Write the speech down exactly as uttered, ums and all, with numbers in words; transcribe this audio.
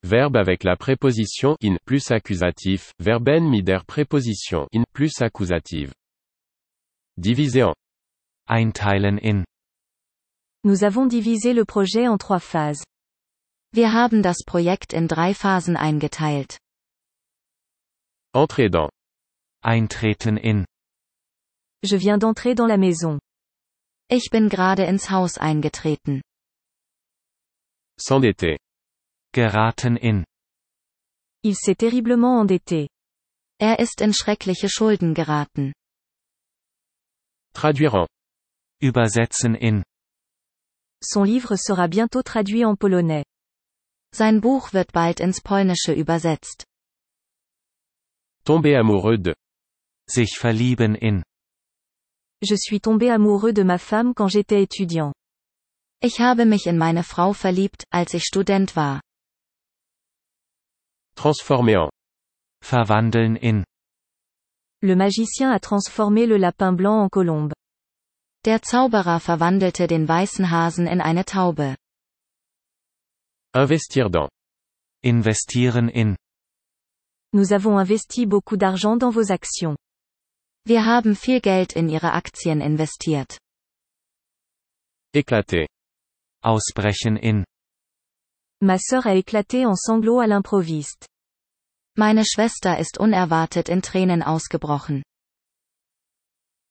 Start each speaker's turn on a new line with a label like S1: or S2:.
S1: Verbe avec la préposition in plus accusatif, verben mit der préposition in plus accusative. Diviser en.
S2: Einteilen in.
S3: Nous avons divisé le projet en trois phases.
S4: Wir haben das Projekt in drei Phasen eingeteilt.
S1: Entrer dans.
S2: Eintreten in.
S3: Je viens d'entrer dans la maison.
S4: Ich bin gerade ins Haus eingetreten.
S1: S'endetter.
S2: Geraten in.
S3: Il s'est terriblement endetté.
S4: Er ist in schreckliche Schulden geraten.
S1: Traduire en.
S2: Übersetzen in.
S3: Son livre sera bientôt traduit en polonais.
S4: Sein Buch wird bald ins Polnische übersetzt.
S1: Tomber amoureux de.
S2: Sich verlieben in.
S3: Je suis tombé amoureux de ma femme quand j'étais étudiant.
S4: Ich habe mich in meine Frau verliebt, als ich Student war.
S1: Transformer en.
S2: Verwandeln in.
S3: Le magicien a transformé le lapin blanc en colombe.
S4: Der Zauberer verwandelte den weißen Hasen in eine Taube.
S1: Investir dans.
S2: Investieren in.
S3: Nous avons investi beaucoup d'argent dans vos actions.
S4: Wir haben viel Geld in Ihre Aktien investiert.
S1: Éclater.
S2: Ausbrechen in.
S3: Ma sœur a éclaté en sanglots à l'improviste.
S4: Meine Schwester ist unerwartet in Tränen ausgebrochen.